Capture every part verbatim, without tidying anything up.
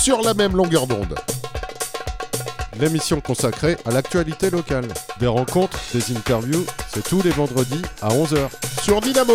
sur la même longueur d'onde. L'émission consacrée à l'actualité locale. Des rencontres, des interviews, c'est tous les vendredis à onze heures. Sur Dynamo.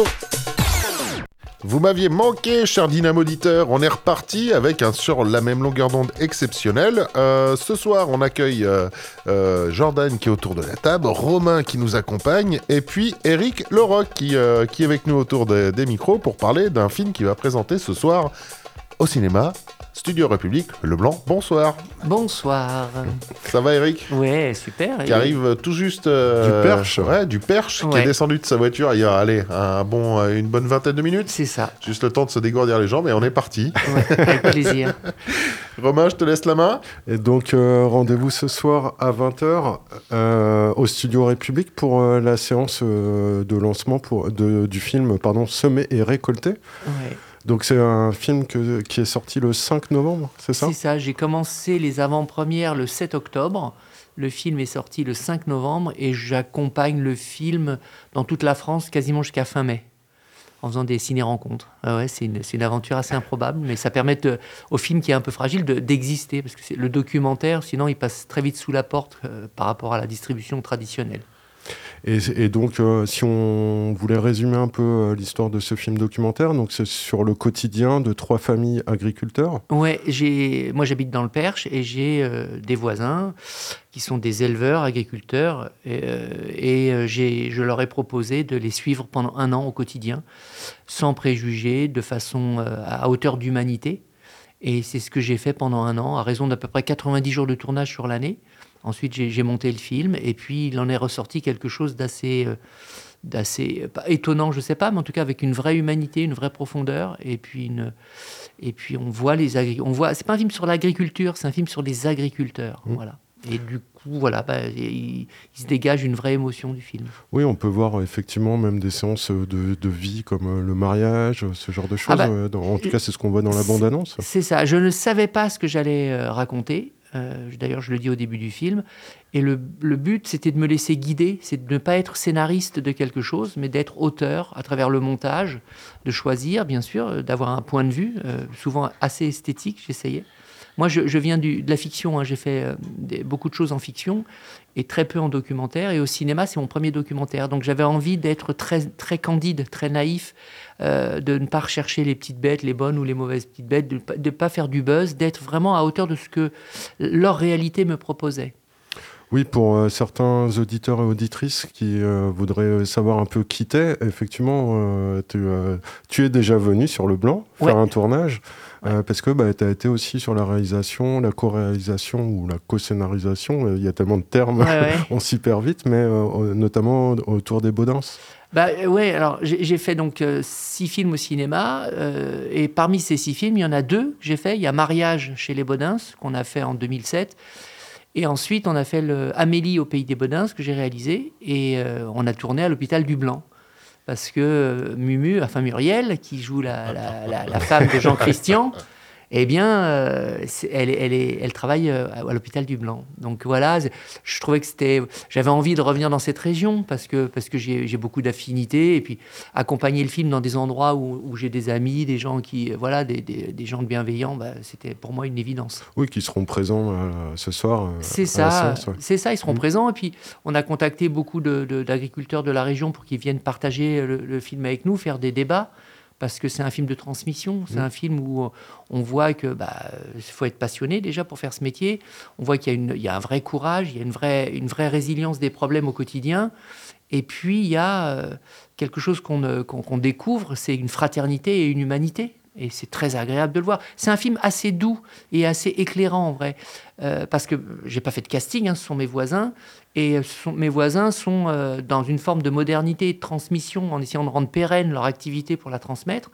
Vous m'aviez manqué, cher Dynamo auditeur. On est reparti avec un sur la même longueur d'onde exceptionnel. Euh, ce soir, on accueille euh, euh, Jordan qui est autour de la table, Romain qui nous accompagne, et puis Eric Leroc qui, euh, qui est avec nous autour de, des micros pour parler d'un film qu'il va présenter ce soir au cinéma. Studio République, Leblanc, bonsoir. Bonsoir. Ça va Eric ? Ouais, super. Qui et... arrive tout juste... Euh, du Perche. Ouais, du Perche, ouais. Qui est descendu de sa voiture il y a, allez, un bon, une bonne vingtaine de minutes. C'est ça. Juste le temps de se dégourdir les jambes et on est parti. Ouais, avec plaisir. Romain, je te laisse la main. Et donc, euh, rendez-vous ce soir à vingt heures euh, au Studio République pour euh, la séance euh, de lancement pour, de, du film pardon, Semer et récolter. Ouais. Donc c'est un film que, qui est sorti le cinq novembre, c'est ça ? C'est ça, j'ai commencé les avant-premières le sept octobre. Le film est sorti le cinq novembre et j'accompagne le film dans toute la France quasiment jusqu'à fin mai, en faisant des ciné-rencontres. Ah ouais, c'est, une, c'est une aventure assez improbable, mais ça permet de, au film qui est un peu fragile de, d'exister, parce que c'est le documentaire, sinon il passe très vite sous la porte euh, par rapport à la distribution traditionnelle. Et, et donc, euh, si on voulait résumer un peu euh, l'histoire de ce film documentaire, donc c'est sur le quotidien de trois familles agriculteurs. Ouais, j'ai, moi j'habite dans le Perche et j'ai euh, des voisins qui sont des éleveurs, agriculteurs, et, euh, et euh, j'ai, je leur ai proposé de les suivre pendant un an au quotidien, sans préjugés, de façon euh, à hauteur d'humanité. Et c'est ce que j'ai fait pendant un an, à raison d'à peu près quatre-vingt-dix jours de tournage sur l'année. Ensuite, j'ai, j'ai monté le film et puis il en est ressorti quelque chose d'assez, euh, d'assez pas étonnant, je ne sais pas, mais en tout cas avec une vraie humanité, une vraie profondeur. Et puis, une, et puis on voit les agriculteurs. On voit, c'est pas un film sur l'agriculture, c'est un film sur les agriculteurs. Mmh. Voilà. Et du coup, voilà, bah, il, il se dégage une vraie émotion du film. Oui, on peut voir effectivement même des séances de, de vie comme le mariage, ce genre de choses. Ah bah, dans, en tout cas, c'est ce qu'on voit dans la bande-annonce. C'est ça. Je ne savais pas ce que j'allais euh, raconter. Euh, d'ailleurs, je le dis au début du film. Et le, le but, c'était de me laisser guider, c'est de ne pas être scénariste de quelque chose, mais d'être auteur à travers le montage, de choisir, bien sûr, d'avoir un point de vue, euh, souvent assez esthétique, j'essayais. Moi, je, je viens du, de la fiction, hein. J'ai fait euh, des, beaucoup de choses en fiction et très peu en documentaire. Et au cinéma, c'est mon premier documentaire. Donc, j'avais envie d'être très, très candide, très naïf, euh, de ne pas rechercher les petites bêtes, les bonnes ou les mauvaises petites bêtes, de ne pas faire du buzz, d'être vraiment à hauteur de ce que leur réalité me proposait. Oui, pour euh, certains auditeurs et auditrices qui euh, voudraient savoir un peu qui t'es, effectivement, euh, tu, euh, tu es déjà venu sur Le Blanc faire ouais. un tournage. Euh, parce que bah, tu as été aussi sur la réalisation, la co-réalisation ou la co-scénarisation. Il y a tellement de termes, ouais, ouais. on s'y perd vite, mais euh, notamment autour des Baudins. Bah, oui, alors j'ai, j'ai fait donc euh, six films au cinéma, euh, et parmi ces six films, il y en a deux que j'ai fait. Il y a Mariage chez les Baudins, qu'on a fait en deux mille sept, et ensuite on a fait le Amélie au Pays des Baudins, que j'ai réalisé, et euh, on a tourné à l'hôpital du Blanc. Parce que Mumu, enfin Muriel, qui joue la, la, la, la femme de Jean Christian, eh bien, euh, elle, elle, est, elle travaille à l'hôpital du Blanc. Donc voilà, je trouvais que c'était... J'avais envie de revenir dans cette région parce que, parce que j'ai, j'ai beaucoup d'affinités. Et puis, accompagner le film dans des endroits où, où j'ai des amis, des gens qui... Voilà, des, des, des gens bienveillants, bah, c'était pour moi une évidence. Oui, qui seront présents euh, ce soir. Euh, c'est ça, séance, ouais. c'est ça, ils seront mmh. présents. Et puis, on a contacté beaucoup de, de, d'agriculteurs de la région pour qu'ils viennent partager le, le film avec nous, faire des débats. Parce que c'est un film de transmission, c'est mmh. un film où on voit que bah, faut être passionné déjà pour faire ce métier. On voit qu'il y a, une, il y a un vrai courage, il y a une vraie, une vraie résilience des problèmes au quotidien. Et puis il y a euh, quelque chose qu'on, qu'on, qu'on découvre, c'est une fraternité et une humanité. Et c'est très agréable de le voir. C'est un film assez doux et assez éclairant en vrai, euh, parce que j'ai pas fait de casting, hein, ce sont mes voisins. Et sont, mes voisins sont euh, dans une forme de modernité et de transmission, en essayant de rendre pérenne leur activité pour la transmettre.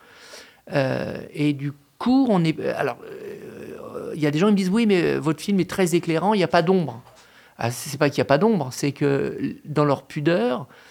Euh, et du coup, on est... Alors, il euh, y a des gens qui me disent « Oui, mais votre film est très éclairant, il n'y a pas d'ombre. » Ah, c'est pas qu'il n'y a pas d'ombre, c'est que dans leur pudeur,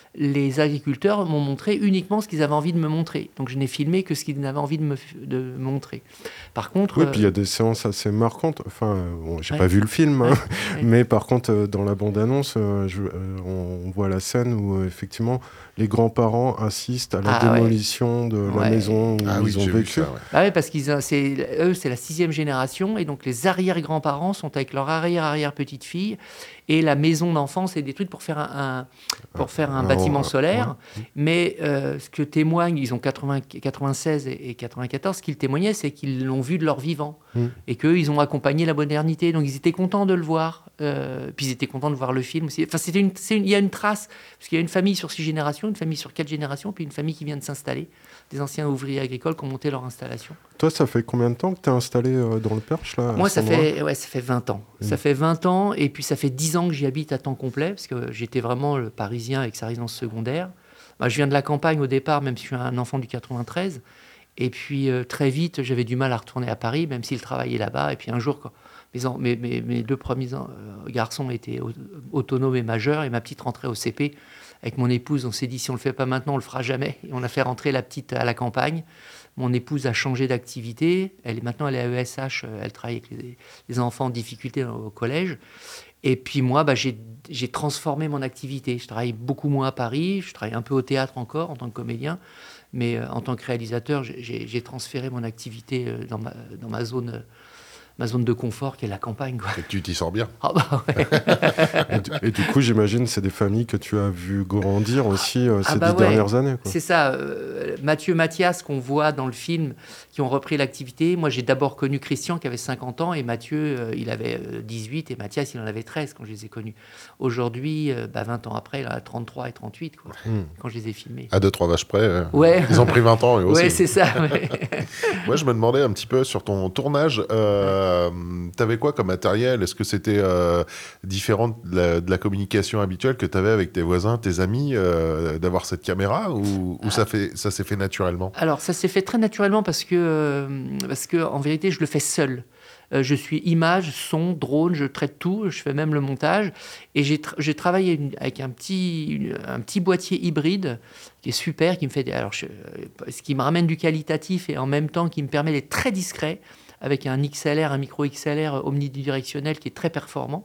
les agriculteurs m'ont montré uniquement ce qu'ils avaient envie de me montrer. Donc je n'ai filmé que ce qu'ils avaient envie de me, de me montrer. Par contre... Oui, euh... puis il y a des séances assez marquantes. Enfin, bon, j'ai ouais. pas vu le film, hein, ouais, ouais. mais par contre, euh, dans la bande-annonce, euh, je, euh, on, on voit la scène où, euh, effectivement, les grands-parents assistent à la ah, démolition ouais. de la ouais. maison où ah, ils oui, ont vécu. Ça, ouais. Bah oui, parce qu'ils, c'est, eux, c'est la sixième génération, et donc les arrière-grands-parents sont avec leur arrière-arrière-petite-fille, et la maison d'enfance est détruite pour faire un, un, pour faire un ah, bâtiment solaire. Ouais. Mais euh, ce que témoignent, ils ont quatre-vingts, quatre-vingt-seize et quatre-vingt-quatorze, ce qu'ils témoignaient, c'est qu'ils l'ont vu de leur vivant, mmh. et qu'eux, ils ont accompagné la modernité. Donc ils étaient contents de le voir, euh, puis ils étaient contents de voir le film aussi. Enfin, c'était une, c'est une, il y a une trace, parce qu'il y a une famille sur six générations, une famille sur quatre générations, puis une famille qui vient de s'installer, des anciens ouvriers agricoles qui ont monté leur installation. Toi, ça fait combien de temps que tu es installé euh, dans le Perche là, Moi, ça fait, ouais, ça fait vingt ans. Mmh. Ça fait vingt ans, et puis ça fait dix ans que j'y habite à temps complet, parce que j'étais vraiment le Parisien avec sa résidence secondaire. Bah, je viens de la campagne au départ, même si je suis un enfant du quatre-vingt-treize. Et puis, euh, très vite, j'avais du mal à retourner à Paris, même s'il travaillait là-bas. Et puis, un jour, quand mes, mes, mes deux premiers euh, garçons étaient autonomes et majeurs, et ma petite rentrait au C P, avec mon épouse, on s'est dit, si on ne le fait pas maintenant, on ne le fera jamais. Et on a fait rentrer la petite à la campagne. Mon épouse a changé d'activité. Elle est, maintenant, elle est à E S H. Elle travaille avec les, les enfants en difficulté au collège. Et puis moi, bah, j'ai, j'ai transformé mon activité. Je travaille beaucoup moins à Paris. Je travaille un peu au théâtre encore en tant que comédien. Mais euh, en tant que réalisateur, j'ai, j'ai transféré mon activité euh, dans, ma, dans ma zone... Euh, ma zone de confort qui est la campagne. Quoi. Et tu t'y sors bien. Ah bah ouais. et, du, et du coup, j'imagine c'est des familles que tu as vu grandir aussi euh, ah ces bah dix ouais. dernières années. Quoi. C'est ça. Euh, Mathieu, Mathias, qu'on voit dans le film, qui ont repris l'activité. Moi, j'ai d'abord connu Christian qui avait cinquante ans et Mathieu, euh, il avait dix-huit et Mathias, il en avait treize quand je les ai connus. Aujourd'hui, euh, bah, vingt ans après, il en a trente-trois et trente-huit quoi, mmh. quand je les ai filmés. À deux, trois vaches près, euh, ouais. ils ont pris vingt ans. Oui, ouais, c'est ça. Ouais. Moi, je me demandais un petit peu sur ton tournage, euh, Euh, t'avais quoi comme matériel ? Est-ce que c'était euh, différent de la, de la communication habituelle que t'avais avec tes voisins, tes amis, euh, d'avoir cette caméra ou, ou ah. ça, fait, ça s'est fait naturellement ? Alors, ça s'est fait très naturellement parce que, euh, parce que en vérité, je le fais seul. Euh, je suis image, son, drone, je traite tout, je fais même le montage. Et j'ai, tra- j'ai travaillé une, avec un petit, une, un petit boîtier hybride qui est super, qui me fait, alors je, ce qui me ramène du qualitatif et en même temps qui me permet d'être très discret, avec un X L R, un micro X L R omnidirectionnel qui est très performant.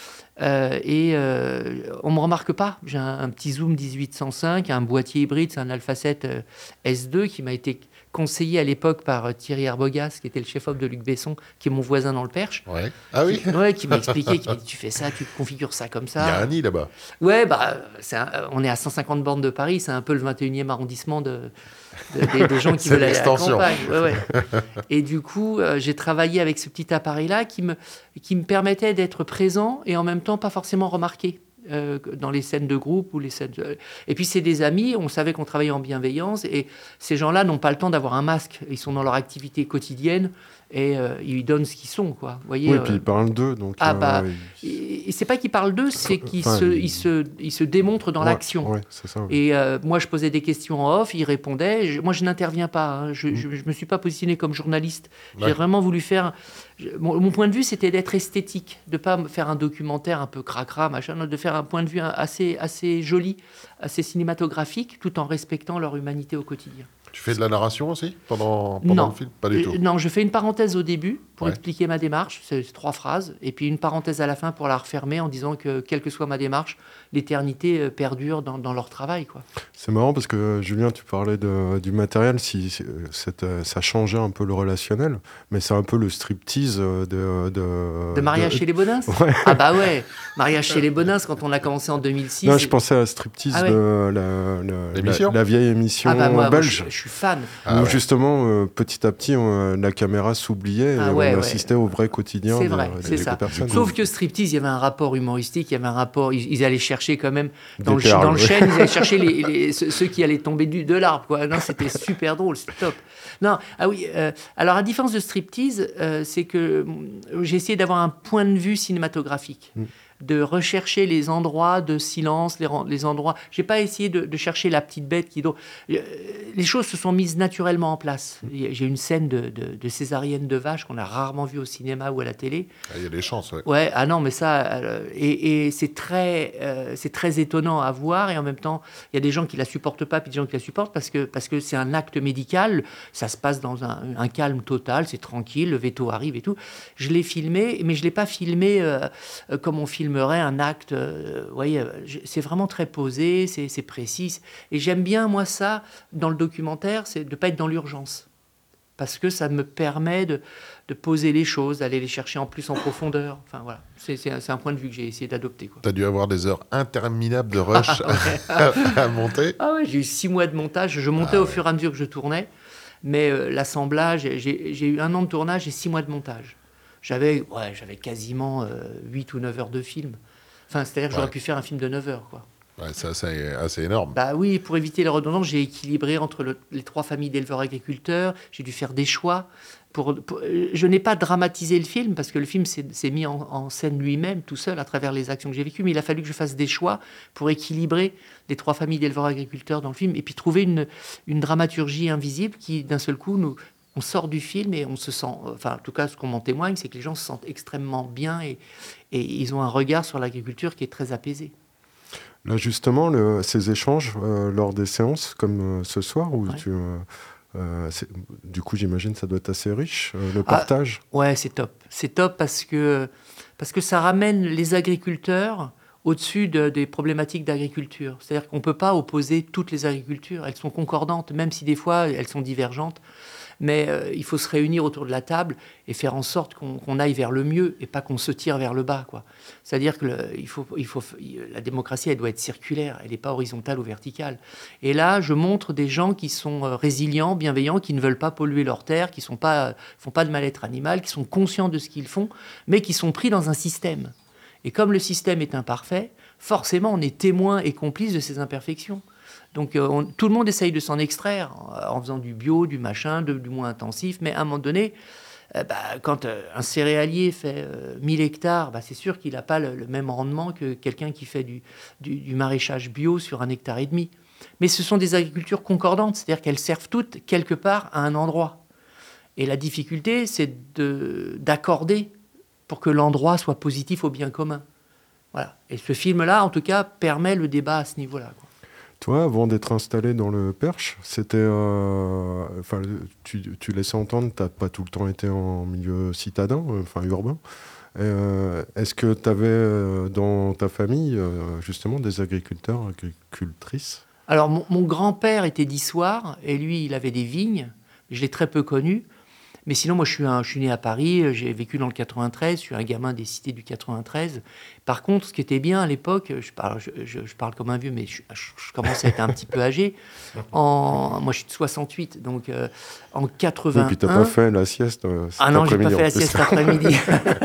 Euh, et euh, on ne me remarque pas. J'ai un, un petit zoom dix-huit cent cinq, un boîtier hybride, c'est un Alpha sept euh, S deux qui m'a été conseillé à l'époque par euh, Thierry Arbogast, qui était le chef-op de Luc Besson, qui est mon voisin dans le Perche. Ouais. Ah oui. Ouais, qui m'a expliqué, qui m'a dit, tu fais ça, tu configures ça comme ça. Il y a un nid là-bas. Ouais, bah, c'est un, on est à cent cinquante bornes de Paris, c'est un peu le vingt et unième arrondissement de... Des, des gens qui veulent aller à la campagne. Ouais, ouais. Et du coup, euh, j'ai travaillé avec ce petit appareil-là qui me, qui me permettait d'être présent et en même temps pas forcément remarqué euh, dans les scènes de groupe ou les scènes. De... Et puis c'est des amis, on savait qu'on travaillait en bienveillance et ces gens-là n'ont pas le temps d'avoir un masque. Ils sont dans leur activité quotidienne et euh, ils donnent ce qu'ils sont, quoi. Vous voyez, oui, et euh... puis ils parlent d'eux, donc. Ah euh, bah, ils... et c'est pas qu'ils parlent d'eux, c'est qu'ils enfin, se, ils... ils se, ils se démontrent dans ouais, l'action. Ouais, c'est ça, oui. Et euh, moi, je posais des questions en off, ils répondaient. Je, moi, je n'interviens pas. Hein. Je, mmh. je, je me suis pas positionné comme journaliste. Ouais. J'ai vraiment voulu faire. Je, mon, mon point de vue, c'était d'être esthétique, de pas faire un documentaire un peu cracra, machin, de faire un point de vue assez, assez joli, assez cinématographique, tout en respectant leur humanité au quotidien. Tu fais de la narration aussi pendant, pendant non. le film ? Pas du tout. Euh, non, je fais une parenthèse au début pour ouais. expliquer ma démarche, c'est trois phrases, et puis une parenthèse à la fin pour la refermer en disant que, quelle que soit ma démarche, l'éternité perdure dans, dans leur travail, quoi. C'est marrant parce que, Julien, tu parlais de, du matériel, si, si ça changeait un peu le relationnel, mais c'est un peu le striptease de... De, de mariage de... chez les Bonins. Ouais. Ah bah ouais, mariage chez les Bonins, quand on a commencé en deux mille six. Non, je pensais à striptease ah ouais. de la, la, la, la vieille émission ah bah moi, belge. Moi, je, je suis fan. Ah où ouais. justement, euh, petit à petit, on, la caméra s'oubliait ah et ouais, on ouais. assistait au vrai quotidien c'est de, vrai, de, c'est des ça. personnes. Sauf que striptease, il y avait un rapport humoristique, il y avait un rapport... Ils, ils allaient chercher quand même, dans, des le, perles, dans le ouais. chêne, ils allaient chercher les, les, ceux, ceux qui allaient tomber du, de l'arbre, quoi. Non, c'était super drôle, c'était top. Non, ah oui, euh, alors à différence de striptease, euh, c'est que j'ai essayé d'avoir un point de vue cinématographique. Mm. de rechercher les endroits de silence, les, les endroits... J'ai pas essayé de, de chercher la petite bête qui... Les choses se sont mises naturellement en place. J'ai une scène de, de, de césarienne de vache qu'on a rarement vue au cinéma ou à la télé. Il y a des chances, ouais. Ouais, ah non, mais ça... Euh, et, et c'est très, euh, c'est très étonnant à voir, et en même temps, il y a des gens qui la supportent pas, puis des gens qui la supportent, parce que, parce que c'est un acte médical, ça se passe dans un, un calme total, c'est tranquille, le veto arrive et tout. Je l'ai filmé, mais je l'ai pas filmé euh, comme on filmerait un acte. Euh, vous voyez, c'est vraiment très posé, c'est, c'est précis. Et j'aime bien, moi, ça, dans le documentaire, c'est de ne pas être dans l'urgence. Parce que ça me permet de, de poser les choses, d'aller les chercher en plus en profondeur. Enfin, voilà. C'est, c'est, un, c'est un point de vue que j'ai essayé d'adopter. Tu as dû avoir des heures interminables de rush à, à monter. Ah ouais, j'ai eu six mois de montage. Je montais ah, au ouais. fur et à mesure que je tournais. Mais euh, l'assemblage, j'ai, j'ai eu un an de tournage et six mois de montage. J'avais, ouais, j'avais quasiment euh, huit ou neuf heures de film. Enfin, c'est-à-dire que ouais. j'aurais pu faire un film de neuf heures, quoi. Ouais, c'est assez, assez énorme. Bah oui, pour éviter les redondances, j'ai équilibré entre le, les trois familles d'éleveurs-agriculteurs. J'ai dû faire des choix. Pour, pour, je n'ai pas dramatisé le film, parce que le film s'est, s'est mis en, en scène lui-même, tout seul, à travers les actions que j'ai vécues. Mais il a fallu que je fasse des choix pour équilibrer les trois familles d'éleveurs-agriculteurs dans le film, et puis trouver une, une dramaturgie invisible qui, d'un seul coup, nous... On sort du film et on se sent... Enfin, en tout cas, ce qu'on m'en témoigne, c'est que les gens se sentent extrêmement bien et, et ils ont un regard sur l'agriculture qui est très apaisé. Là, justement, le, ces échanges euh, lors des séances, comme euh, ce soir, où ouais. tu... Euh, euh, du coup, j'imagine que ça doit être assez riche, euh, le partage. Ah, ouais, c'est top. C'est top parce que, parce que ça ramène les agriculteurs au-dessus de, des problématiques d'agriculture. C'est-à-dire qu'on ne peut pas opposer toutes les agricultures. Elles sont concordantes, même si des fois, elles sont divergentes. Mais euh, il faut se réunir autour de la table et faire en sorte qu'on, qu'on aille vers le mieux et pas qu'on se tire vers le bas, quoi. C'est-à-dire que le, il faut, il faut, la démocratie, elle doit être circulaire, elle n'est pas horizontale ou verticale. Et là, je montre des gens qui sont résilients, bienveillants, qui ne veulent pas polluer leur terre, qui ne pas, font pas de mal-être animal, qui sont conscients de ce qu'ils font, mais qui sont pris dans un système. Et comme le système est imparfait, forcément, on est témoin et complice de ces imperfections. Donc euh, on, tout le monde essaye de s'en extraire en, en faisant du bio, du machin, de, du moins intensif. Mais à un moment donné, euh, bah, quand euh, un céréalier fait euh, mille hectares, bah, c'est sûr qu'il n'a pas le, le même rendement que quelqu'un qui fait du, du, du maraîchage bio sur un hectare et demi. Mais ce sont des agricultures concordantes, c'est-à-dire qu'elles servent toutes quelque part à un endroit. Et la difficulté, c'est de, d'accorder pour que l'endroit soit positif au bien commun. Voilà. Et ce film-là, en tout cas, permet le débat à ce niveau-là, quoi. Toi, avant d'être installé dans le Perche, c'était, euh, enfin, tu, tu laissais entendre, tu n'as pas tout le temps été en milieu citadin, enfin urbain. Euh, est-ce que tu avais euh, dans ta famille euh, justement des agriculteurs, agricultrices ? Alors, mon, mon grand-père était d'Issoire et lui, il avait des vignes. Je l'ai très peu connu. Mais sinon, moi, je suis, un, je suis né à Paris, j'ai vécu dans le quatre-vingt-treize, je suis un gamin des cités du quatre-vingt-treize. Par contre, ce qui était bien à l'époque, je parle, je, je, je parle comme un vieux, mais je, je, je commence à être un petit peu âgé. En, moi, je suis de soixante-huit, donc euh, en quatre-vingt-un... Et puis, tu n'as pas fait la sieste euh, cet Ah non, j'ai pas fait la plus. sieste l'après-midi.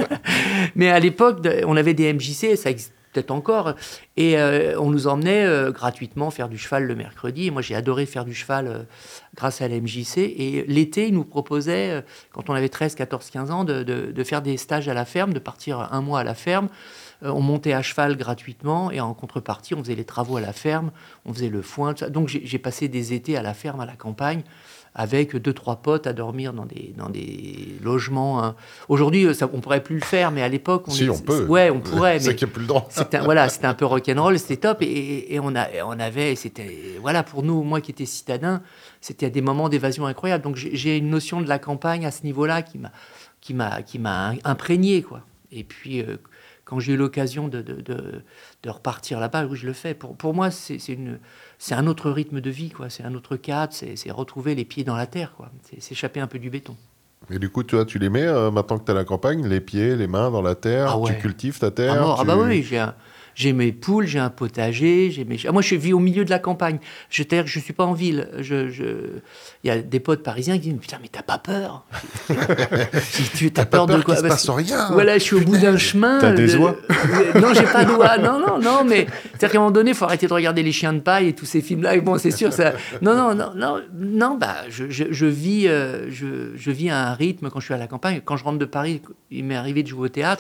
Mais à l'époque, on avait des M J C, ça existe peut-être encore, et euh, on nous emmenait euh, gratuitement faire du cheval le mercredi. Et moi, j'ai adoré faire du cheval euh, grâce à la M J C. Et l'été, ils nous proposaient, euh, quand on avait treize, quatorze, quinze ans, de, de, de faire des stages à la ferme, de partir un mois à la ferme. Euh, on montait à cheval gratuitement, et en contrepartie, on faisait les travaux à la ferme, on faisait le foin, tout ça. Donc j'ai, j'ai passé des étés à la ferme, à la campagne, avec deux, trois potes à dormir dans des, dans des logements. Hein. Aujourd'hui, ça, on ne pourrait plus le faire, mais à l'époque... On si, est, on peut. Ouais, on pourrait. C'est mais qu'il n'y a plus le droit. C'était, voilà, c'était un peu rock'n'roll, c'était top. Et, et on, a, on avait... C'était, voilà, pour nous, moi qui étais citadin, c'était des moments d'évasion incroyables. Donc j'ai, j'ai une notion de la campagne à ce niveau-là qui m'a, qui m'a, qui m'a imprégné, quoi. Et puis... Euh, quand j'ai eu l'occasion de, de, de, de repartir là-bas, oui, je le fais. Pour, pour moi, c'est, c'est, une, c'est un autre rythme de vie, quoi. C'est un autre cadre, c'est, c'est retrouver les pieds dans la terre, quoi. C'est s'échapper un peu du béton. Et du coup, tu, vois, tu les mets, euh, maintenant que tu es à la campagne, les pieds, les mains dans la terre, ah ouais. Tu cultives ta terre. Ah, non, tu... ah bah oui, j'ai un... J'ai mes poules, j'ai un potager, j'ai mes... Ah, moi je vis au milieu de la campagne. Je ne je suis pas en ville. Je, je... Il y a des potes parisiens qui disent « Putain, mais t'as pas peur ?» Tu as peur, peur de quoi? Il ne se passe rien. Voilà, je suis au bout d'un chemin. T'as des de... oies? Non, j'ai pas d'oies. Non, non, non, mais c'est-à-dire qu'à un moment donné, il faut arrêter de regarder les chiens de paille et tous ces films-là. Et bon, c'est sûr, ça... Non, non, non, non, non bah, je, je, je, vis, euh, je, je vis à un rythme quand je suis à la campagne. Quand je rentre de Paris, il m'est arrivé de jouer au théâtre.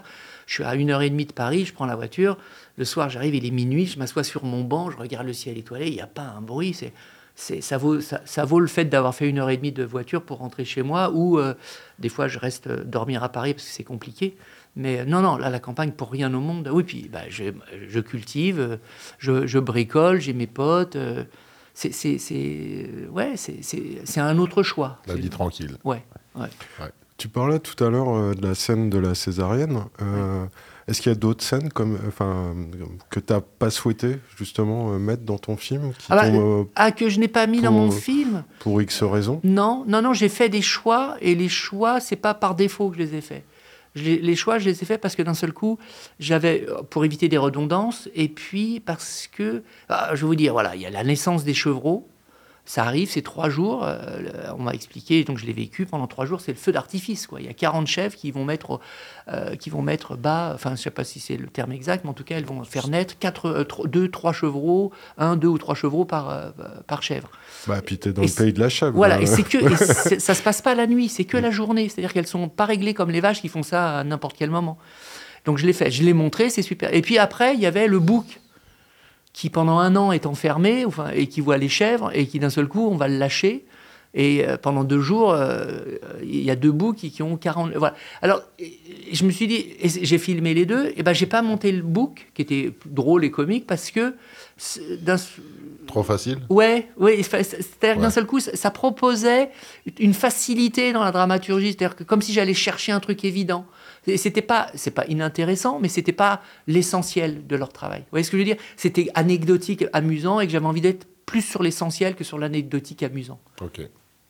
Je suis à une heure et demie de Paris, je prends la voiture. Le soir, j'arrive, il est minuit, je m'assois sur mon banc, je regarde le ciel étoilé, il n'y a pas un bruit. C'est, c'est, ça, vaut, ça, ça vaut le fait d'avoir fait une heure et demie de voiture pour rentrer chez moi, ou euh, des fois, je reste dormir à Paris parce que c'est compliqué. Mais non, non, là, la campagne, pour rien au monde. Oui, puis bah, je, je cultive, je, je bricole, j'ai mes potes. Euh, c'est, c'est, c'est, ouais, c'est, c'est, c'est un autre choix. La vie tranquille. Ouais, ouais. ouais. Tu parlais tout à l'heure euh, de la scène de la césarienne. Euh, ouais. Est-ce qu'il y a d'autres scènes comme, enfin, que tu n'as pas souhaité justement euh, mettre dans ton film qui ah, bah, euh, ah, que je n'ai pas mis pour, dans mon film pour X raisons? Non, non, non, j'ai fait des choix, et les choix, c'est pas par défaut que je les ai faits. Je les, les choix, je les ai faits parce que d'un seul coup, j'avais, pour éviter des redondances, et puis parce que, ah, je vais vous dire, voilà, il y a la naissance des chevreaux. Ça arrive, c'est trois jours, euh, on m'a expliqué, donc je l'ai vécu pendant trois jours, c'est le feu d'artifice, quoi. Il y a quarante chèvres qui vont mettre, euh, qui vont mettre bas, enfin je ne sais pas si c'est le terme exact, mais en tout cas elles vont faire naître quatre, euh, deux, trois chevreaux, un, deux ou trois chevreaux par, euh, par chèvre. Bah, puis t'es dans et le pays de la chèvre. Voilà, là. et, c'est que, et c'est, ça ne se passe pas la nuit, c'est que la journée, c'est-à-dire qu'elles ne sont pas réglées comme les vaches qui font ça à n'importe quel moment. Donc je l'ai fait, je l'ai montré, c'est super. Et puis après, il y avait le bouc, qui pendant un an est enfermé, enfin, et qui voit les chèvres, et qui d'un seul coup, on va le lâcher. Et euh, pendant deux jours, euh, il y a deux boucs qui, qui ont quarante... Voilà. Alors, je me suis dit, et j'ai filmé les deux, et ben j'ai pas monté le bouc, qui était drôle et comique, parce que... D'un... Trop facile ? Ouais, ouais, c'est-à-dire que d'un seul coup, ça, ça proposait une facilité dans la dramaturgie, c'est-à-dire que comme si j'allais chercher un truc évident. C'était pas, c'est pas inintéressant, mais c'était pas l'essentiel de leur travail. Vous voyez ce que je veux dire ? C'était anecdotique, amusant, et que j'avais envie d'être plus sur l'essentiel que sur l'anecdotique amusant. Ok.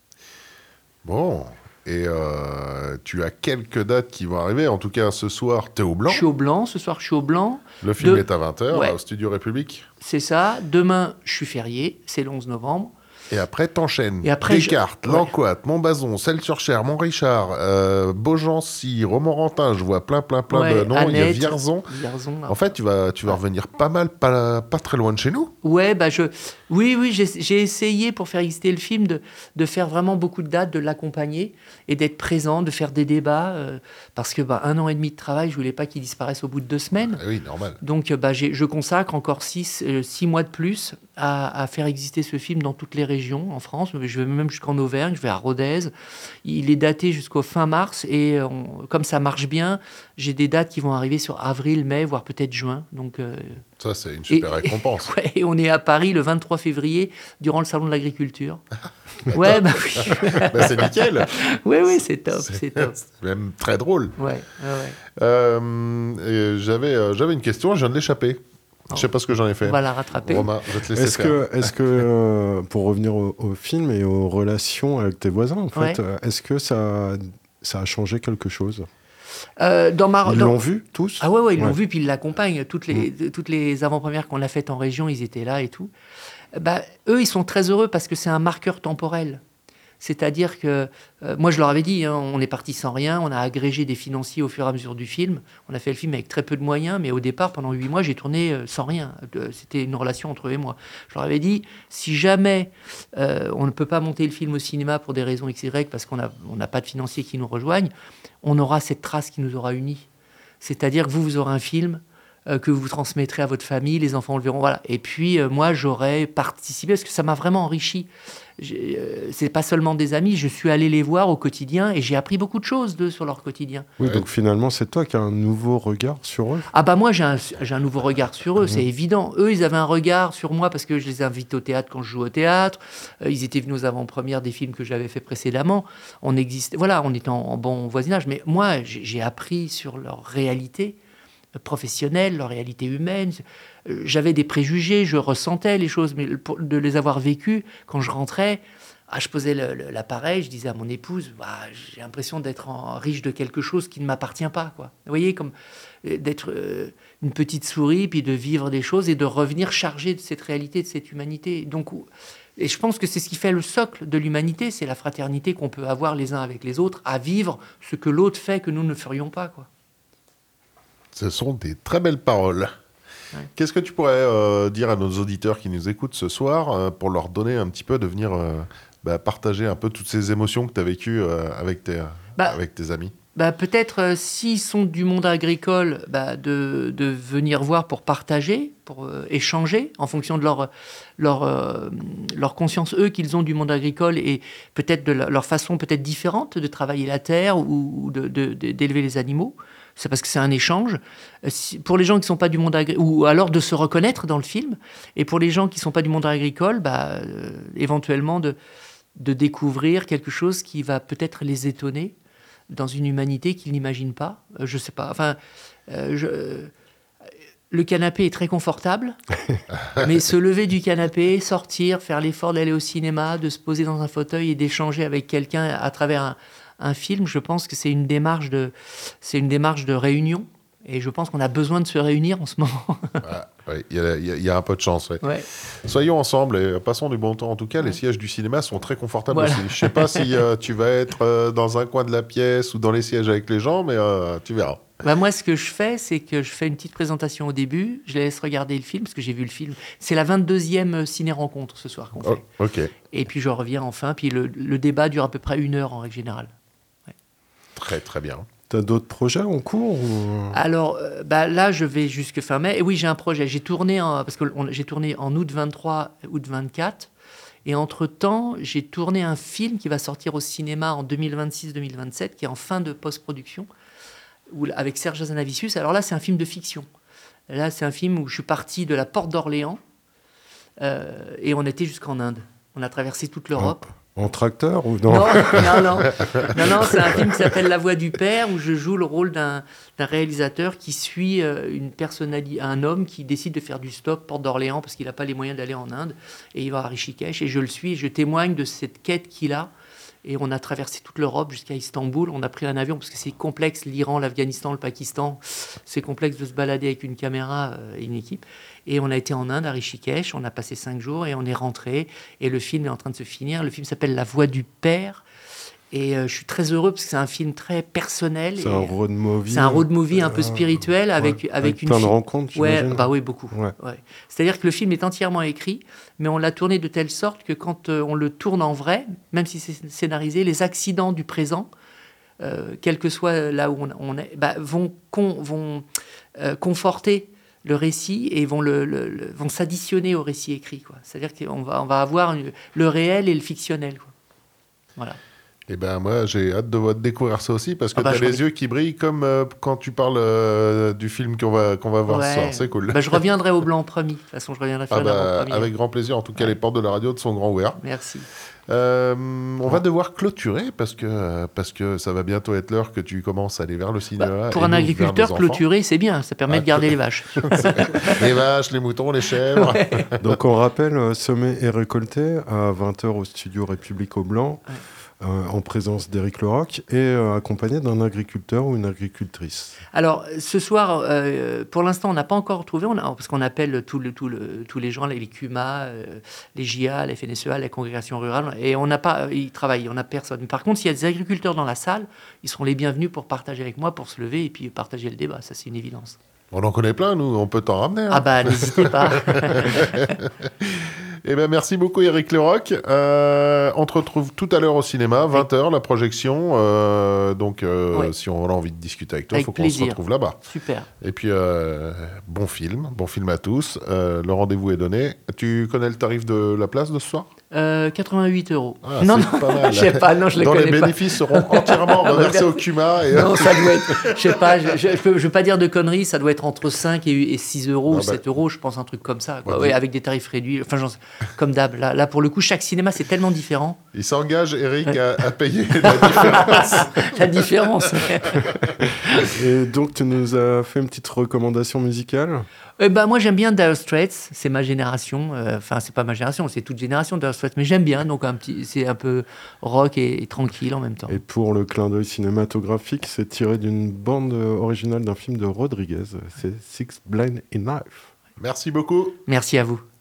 Bon, et euh, tu as quelques dates qui vont arriver. En tout cas, ce soir, tu es au Blanc. Je suis au Blanc, ce soir, je suis au Blanc. Le film De... est à vingt heures, ouais. au Studio République. C'est ça. Demain, je suis férié, c'est le onze novembre. Et après, t'enchaînes. Et après, Descartes, je... Lancoite, ouais. Montbazon, Celles-sur-Cher, Montrichard, euh, Beaugency, Romorantin, je vois plein, plein, plein ouais, de noms. Annette, il y a Vierzon. Vierzon en fait, tu vas, tu vas ouais. revenir pas mal, pas, pas très loin de chez nous. Ouais, bah je... Oui, oui, j'ai, j'ai essayé, pour faire exister le film, de, de faire vraiment beaucoup de dates, de l'accompagner et d'être présent, de faire des débats. Euh, parce que bah, un an et demi de travail, je voulais pas qu'il disparaisse au bout de deux semaines. Ah oui, normal. Donc, bah, j'ai, je consacre encore six, euh, six mois de plus à, à faire exister ce film dans toutes les régions en France. Je vais même jusqu'en Auvergne, je vais à Rodez. Il est daté jusqu'au fin mars et on, comme ça marche bien, j'ai des dates qui vont arriver sur avril, mai, voire peut-être juin. Donc, euh, ça, c'est une super et, récompense. Ouais, et on est à Paris le vingt-trois février, durant le Salon de l'Agriculture. ouais, bah oui. bah, c'est nickel. Oui, oui, c'est top, c'est, c'est top. C'est même très drôle. Ouais, ouais, ouais. Euh, j'avais, euh, j'avais une question, je viens de l'échapper. Je ne sais pas ce que j'en ai fait. On va la rattraper. Romain, je vais te laisser est-ce faire. Que, est-ce que, euh, pour revenir au, au film et aux relations avec tes voisins, en fait, ouais. est-ce que ça, ça a changé quelque chose ? Euh, dans ma, ils dans... l'ont vu, tous ? Ah ouais, ouais ils ouais. l'ont vu, puis ils l'accompagnent. Toutes les, mmh. toutes les avant-premières qu'on a faites en région, ils étaient là et tout. Bah, eux, ils sont très heureux parce que c'est un marqueur temporel. C'est-à-dire que, euh, moi je leur avais dit, hein, on est parti sans rien, on a agrégé des financiers au fur et à mesure du film. On a fait le film avec très peu de moyens, mais au départ, pendant huit mois, j'ai tourné euh, sans rien. C'était une relation entre eux et moi. Je leur avais dit, si jamais euh, on ne peut pas monter le film au cinéma pour des raisons X Y, parce qu'on n'a on n'a pas de financiers qui nous rejoignent, on aura cette trace qui nous aura unis. C'est-à-dire que vous, vous aurez un film euh, que vous transmettrez à votre famille, les enfants le verront, voilà. Et puis, euh, moi, j'aurais participé, parce que ça m'a vraiment enrichi. J'ai, euh, c'est pas seulement des amis, je suis allé les voir au quotidien et j'ai appris beaucoup de choses d'eux sur leur quotidien. Oui, ouais. Donc finalement, c'est toi qui as un nouveau regard sur eux ? Ah bah moi, j'ai un, j'ai un nouveau regard sur eux, mmh. c'est évident. Eux, ils avaient un regard sur moi parce que je les invite au théâtre quand je joue au théâtre. Euh, ils étaient venus aux avant-premières des films que j'avais fait précédemment. On existait, voilà, on était en, en bon voisinage. Mais moi, j'ai, j'ai appris sur leur réalité professionnelle, leur réalité humaine. J'avais des préjugés, je ressentais les choses, mais de les avoir vécues, quand je rentrais, ah, je posais le, le, l'appareil, je disais à mon épouse, bah, j'ai l'impression d'être en, riche de quelque chose qui ne m'appartient pas, quoi. Vous voyez, comme d'être euh, une petite souris, puis de vivre des choses et de revenir chargé de cette réalité, de cette humanité. Donc, et je pense que c'est ce qui fait le socle de l'humanité, c'est la fraternité qu'on peut avoir les uns avec les autres, à vivre ce que l'autre fait que nous ne ferions pas, quoi. Ce sont des très belles paroles. Ouais. Qu'est-ce que tu pourrais euh, dire à nos auditeurs qui nous écoutent ce soir euh, pour leur donner un petit peu de venir euh, bah, partager un peu toutes ces émotions que tu as vécues euh, avec, tes, bah, avec tes amis ? bah, peut-être euh, s'ils sont du monde agricole, bah, de, de venir voir pour partager, pour euh, échanger en fonction de leur, leur, euh, leur conscience, eux, qu'ils ont du monde agricole et peut-être de la, leur façon peut-être différente de travailler la terre ou, ou de, de, de, d'élever les animaux. C'est parce que c'est un échange. Si, pour les gens qui ne sont pas du monde agricole, ou alors de se reconnaître dans le film, et pour les gens qui ne sont pas du monde agricole, bah, euh, éventuellement de, de découvrir quelque chose qui va peut-être les étonner dans une humanité qu'ils n'imaginent pas. Euh, je ne sais pas. Enfin, euh, je, euh, le canapé est très confortable, mais se lever du canapé, sortir, faire l'effort d'aller au cinéma, de se poser dans un fauteuil et d'échanger avec quelqu'un à travers un, un film, je pense que c'est une démarche de, c'est une démarche de réunion. Et je pense qu'on a besoin de se réunir en ce moment. Ah, oui, il y, y, y a un peu de chance. Ouais. Ouais. Soyons ensemble et passons du bon temps. En tout cas, ouais. Les sièges du cinéma sont très confortables voilà. aussi. Je ne sais pas si euh, tu vas être euh, dans un coin de la pièce ou dans les sièges avec les gens, mais euh, tu verras. Bah moi, ce que je fais, c'est que je fais une petite présentation au début. Je les laisse regarder le film, parce que j'ai vu le film. C'est la vingt-deuxième ciné-rencontre ce soir qu'on fait. Oh, ok. Et puis je reviens enfin. Puis le, le débat dure à peu près une heure en règle générale. Ouais. Très, très bien. T'as d'autres projets en cours ou... Alors, euh, bah, là, je vais jusque fin mai. Et oui, j'ai un projet. J'ai tourné en, parce que on, j'ai tourné en août vingt-trois, août vingt-quatre. Et entre-temps, j'ai tourné un film qui va sortir au cinéma en deux mille vingt-six deux mille vingt-sept, qui est en fin de post-production, où, avec Serge Hazanavicius. Alors là, c'est un film de fiction. Là, c'est un film où je suis parti de la Porte d'Orléans euh, et on était jusqu'en Inde. On a traversé toute l'Europe. En, en tracteur ou non? Non, non, non. non, non c'est un film qui s'appelle La Voix du Père, où je joue le rôle d'un, d'un réalisateur qui suit euh, une personnalité, un homme qui décide de faire du stop Porte d'Orléans parce qu'il n'a pas les moyens d'aller en Inde. Et il va à Rishikesh et je le suis, je témoigne de cette quête qu'il a. Et on a traversé toute l'Europe jusqu'à Istanbul. On a pris un avion parce que c'est complexe, l'Iran, l'Afghanistan, le Pakistan. C'est complexe de se balader avec une caméra et une équipe. Et on a été en Inde, à Rishikesh. On a passé cinq jours et on est rentré. Et le film est en train de se finir. Le film s'appelle La Voix du Père. Et euh, je suis très heureux parce que c'est un film très personnel. C'est et un road movie. C'est un road movie un peu spirituel avec, ouais, avec, avec une plein fille. de rencontres, j'imagine. Ouais, bah oui, beaucoup. Ouais. Ouais. C'est-à-dire que le film est entièrement écrit, mais on l'a tourné de telle sorte que quand euh, on le tourne en vrai, même si c'est scénarisé, les accidents du présent, euh, quel que soit là où on, on est, bah, vont, con, vont euh, conforter le récit et vont, le, le, le, vont s'additionner au récit écrit, quoi. C'est-à-dire qu'on va, on va avoir une, le réel et le fictionnel, quoi. Voilà. Eh ben moi, j'ai hâte de découvrir ça aussi parce que ah bah, tu as les reviens... yeux qui brillent comme euh, quand tu parles euh, du film qu'on va, qu'on va voir ouais. ce soir. C'est cool. Bah, je reviendrai au blanc promis. De toute façon, je reviendrai faire ah bah, promis. Avec grand plaisir. En tout cas, ouais. Les portes de la radio te sont grand ouvertes. Merci. Euh, on va devoir clôturer parce que, parce que ça va bientôt être l'heure que tu commences à aller vers le cinéma. Bah, pour un agriculteur, clôturer, c'est bien. Ça permet ah, de garder les vaches. Les vaches, les moutons, les chèvres. Ouais. Donc on rappelle, euh, Semer et récolter à vingt heures au studio République au Blanc. Ouais. Euh, en présence d'Éric Leroc et euh, accompagné d'un agriculteur ou une agricultrice. Alors, ce soir, euh, pour l'instant, on n'a pas encore trouvé, on a, parce qu'on appelle tout le, tout le, tous les gens, les C U M A, euh, les J A, les F N S E A, les congrégations rurales, et on n'a pas, ils travaillent, on n'a personne. Par contre, s'il y a des agriculteurs dans la salle, ils seront les bienvenus pour partager avec moi, pour se lever et puis partager le débat, ça c'est une évidence. On en connaît plein, nous, on peut t'en ramener. Hein. Ah bah, n'hésitez pas. Eh ben, merci beaucoup, Éric Leroc. Euh, on te retrouve tout à l'heure au cinéma, vingt heures, la projection. Euh, donc, euh, ouais. si on a envie de discuter avec toi, il faut qu'on se retrouve là-bas. Super. Et puis, euh, bon film, bon film à tous. Euh, le rendez-vous est donné. Tu connais le tarif de la place de ce soir ? Euh, quatre-vingt-huit euros. Ah, non, c'est pas mal. Je sais pas, non, je les Dont connais les pas. bénéfices seront entièrement reversés au C U M A. Et... Non, ça doit être, je sais pas, je, je, je, peux, je veux pas dire de conneries, ça doit être entre cinq et six euros, ah ou bah, sept euros, je pense, un truc comme ça, quoi. Ouais, ouais, avec des tarifs réduits, enfin, genre, comme d'hab. Là, là, pour le coup, chaque cinéma, c'est tellement différent. Il s'engage, Eric, à, à payer la différence. La différence. Et donc, tu nous as fait une petite recommandation musicale ? Euh, bah, moi, j'aime bien Dire Straits, c'est ma génération. Enfin, euh, c'est pas ma génération, c'est toute génération Dire Straits, mais j'aime bien. Donc, un petit, c'est un peu rock et, et tranquille en même temps. Et pour le clin d'œil cinématographique, c'est tiré d'une bande originale d'un film de Rodriguez. C'est Six Blind Enough. Merci beaucoup. Merci à vous.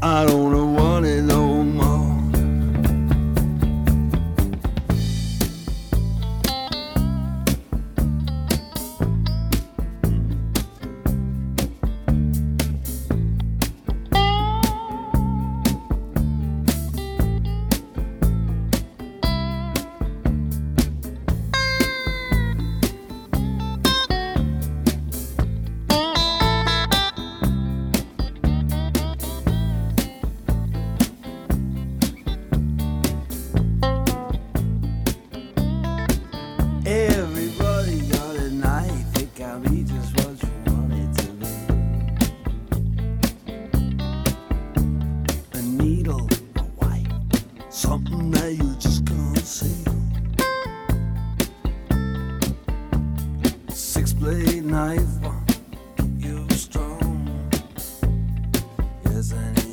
I don't want it no more. Everybody got a knife, it can be just what you want it to be. A needle, a wipe, something that you just can't see. Six blade knife, you strong. Yes, and